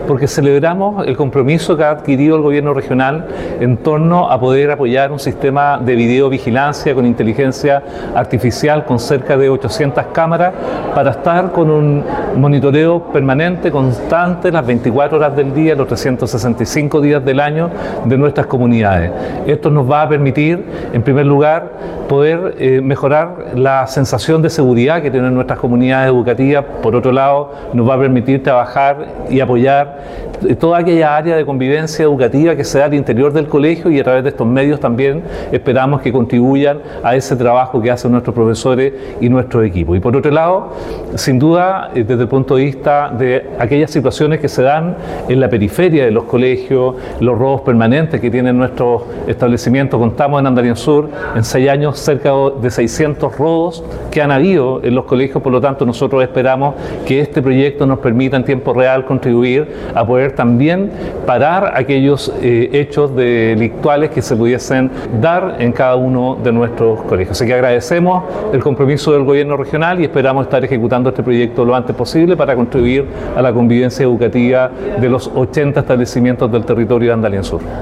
porque celebramos el compromiso que ha adquirido el gobierno regional en torno a poder apoyar un sistema de videovigilancia con inteligencia artificial con cerca de 800 cámaras para estar con un monitoreo permanente, constante, las 24 horas del día, los 365 días del año de nuestras comunidades. Esto nos va a permitir, en primer lugar, poder mejorar la sensación de seguridad que tienen nuestras comunidades educativas. Por otro lado, nos va a permitir trabajar y apoyar toda aquella área de convivencia educativa que se da al interior del colegio, y a través de estos medios también esperamos que contribuyan a ese trabajo que hacen nuestros profesores y nuestro equipo. Y por otro lado, sin duda, desde el punto de vista de aquellas situaciones que se dan en la periferia de los colegios, los robos permanentes que tienen nuestros establecimientos, contamos en Andalienzur en 6 años cerca de 600 robos que han habido en los colegios. Por lo tanto, nosotros esperamos que este proyecto nos permita en tiempo real contribuir a poder también parar aquellos hechos delictuales que se pudiesen dar en cada uno de nuestros colegios. Así que agradecemos el compromiso del gobierno regional y esperamos estar ejecutando este proyecto lo antes posible para contribuir a la convivencia educativa de los 80 establecimientos del territorio de Andalienzur.